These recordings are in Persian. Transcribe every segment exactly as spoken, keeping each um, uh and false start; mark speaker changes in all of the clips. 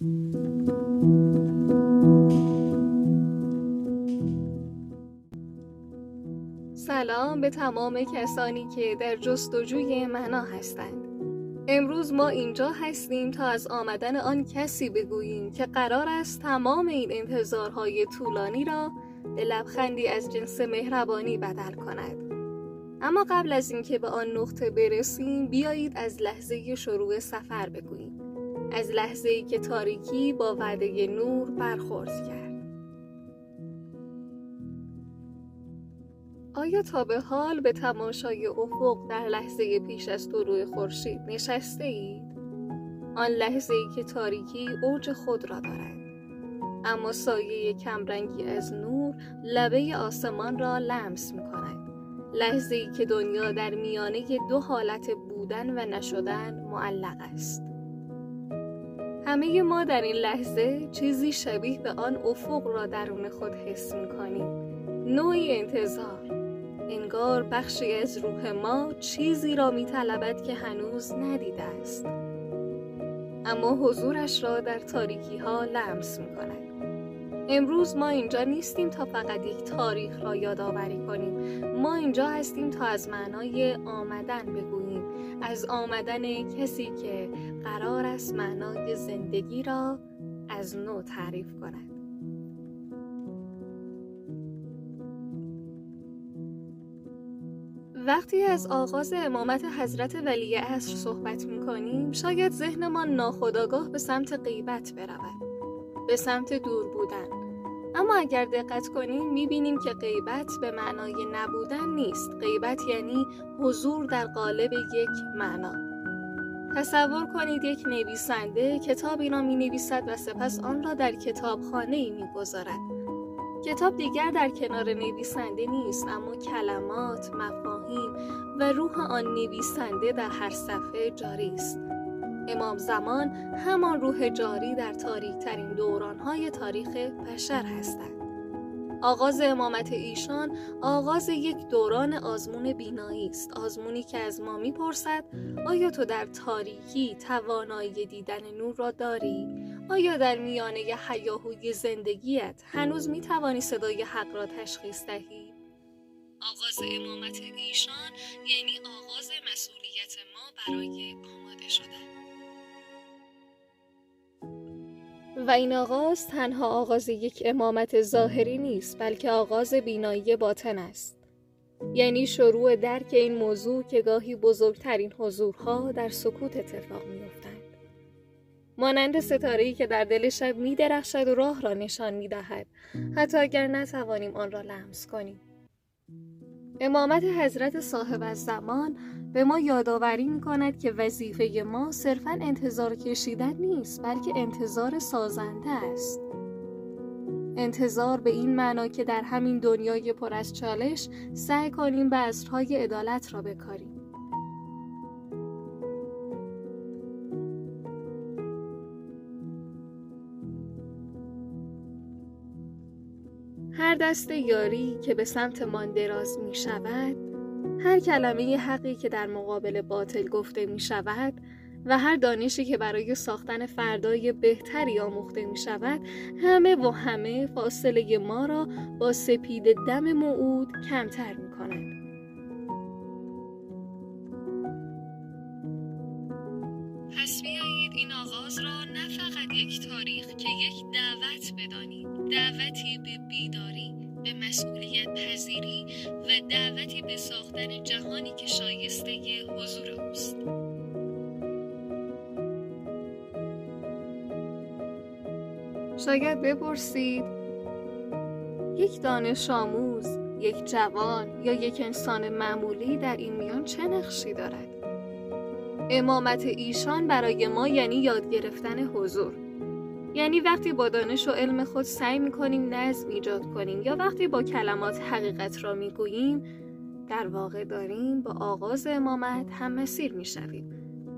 Speaker 1: سلام به تمام کسانی که در جستجوی معنا هستند. امروز ما اینجا هستیم تا از آمدن آن کسی بگوییم که قرار است تمام این انتظارهای طولانی را به لبخندی از جنس مهربانی بدل کند. اما قبل از اینکه به آن نقطه برسیم، بیایید از لحظه شروع سفر بگوییم. از لحظه‌ای که تاریکی با وعده نور برخورد کرد. آیا تا به حال به تماشای افق در لحظه پیش از طلوع خورشید نشسته اید؟ آن لحظه‌ای که تاریکی اوج خود را دارد، اما سایه کمرنگی از نور لبه آسمان را لمس می‌کند. لحظه‌ای که دنیا در میانه دو حالت بودن و نشدن معلق است. همه ما در این لحظه چیزی شبیه به آن افق را درون خود حس می‌کنیم. نوعی انتظار. انگار بخشی از روح ما چیزی را می‌طلبد که هنوز ندیده است، اما حضورش را در تاریکی ها لمس می‌کند. امروز ما اینجا نیستیم تا فقط یک تاریخ را یادآوری کنیم. ما اینجا هستیم تا از معنای آمدن بگوییم، از آمدن کسی که قرار است معنای زندگی را از نو تعریف کند. وقتی از آغاز امامت حضرت ولیعصر صحبت می‌کنیم، شاید ذهنمان ناخودآگاه به سمت غیبت برود، به سمت دور بودن. اما اگر دقت کنیم می‌بینیم که غیبت به معنای نبودن نیست. غیبت یعنی حضور در قالب یک معنا. تصور کنید یک نویسنده کتابی را می‌نویسد و سپس آن را در کتابخانه‌ای می‌گذارد. کتاب دیگر در کنار نویسنده نیست، اما کلمات، مفاهیم و روح آن نویسنده در هر صفحه جاری است. امام زمان همان روح جاری در تاریک ترین دوران‌های تاریخ بشر هستند. آغاز امامت ایشان آغاز یک دوران آزمون بینایی است، آزمونی که از ما می‌پرسد آیا تو در تاریکی توانایی دیدن نور را داری؟ آیا در میانه هیاهوی زندگیت هنوز می‌توانی صدای حق را تشخیص دهی؟ آغاز امامت ایشان یعنی آغاز مسئولیت ما برای آماده شدن. و این آغاز تنها آغاز یک امامت ظاهری نیست، بلکه آغاز بینایی باطن است. یعنی شروع درک این موضوع که گاهی بزرگترین حضورها در سکوت اتفاق می‌افتند. مانند ستاره‌ای که در دل شب می‌درخشد و راه را نشان می‌دهد، حتی اگر نتوانیم آن را لمس کنیم. امامت حضرت صاحب الزمان به ما یادآوری می‌کند که وظیفه ما صرفاً انتظار کشیدن نیست، بلکه انتظار سازنده است. انتظار به این معنا که در همین دنیای پر از چالش سعی کنیم بذرهای عدالت را بکاریم. هر دست یاری که به سمت من دراز می شود، هر کلمه حقی که در مقابل باطل گفته می شود و هر دانشی که برای ساختن فردای بهتری آموخته می شود، همه و همه فاصله ما را با سپید دم موعود کمتر می کند. پس بیایید این آغاز را نه فقط یک تاریخ که یک دعوت بدانیم، دعوتی به بیداری، به مسئولیت پذیری و دعوتی به ساختن جهانی که شایسته حضور اوست. شاید بپرسید یک دانش آموز، یک جوان یا یک انسان معمولی در این میان چه نقشی دارد؟ امامت ایشان برای ما یعنی یاد گرفتن حضور. یعنی وقتی با دانش و علم خود سعی می‌کنیم نظم ایجاد کنیم یا وقتی با کلمات حقیقت را می‌گوییم، در واقع داریم با آغاز امامت هم مسیر می‌شویم.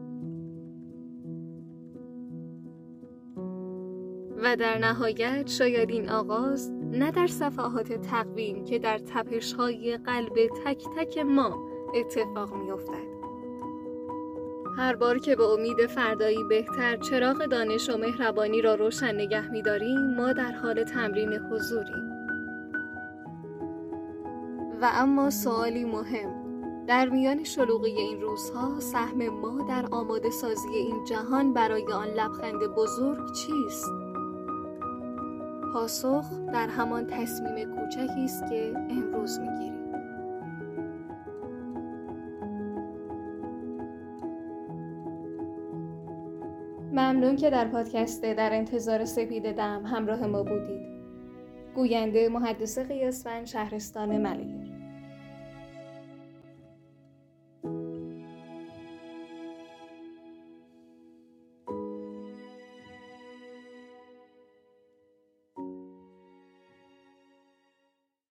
Speaker 1: و در نهایت شاید این آغاز نه در صفحات تقویم که در تپش‌های قلب تک تک ما اتفاق می‌افتد. هر بار که به امید فردایی بهتر چراغ دانش و مهربانی را روشن نگه می‌داریم، ما در حال تمرین حضوریم. و اما سوالی مهم، در میان شلوغی این روزها سهم ما در آماده سازی این جهان برای آن لبخند بزرگ چیست؟ پاسخ در همان تصمیم کوچکی است که امروز می‌گیریم. ممنون که در پادکست در انتظار سپید دم همراه ما بودید. گوینده محدث قیاسفند، شهرستان ملک.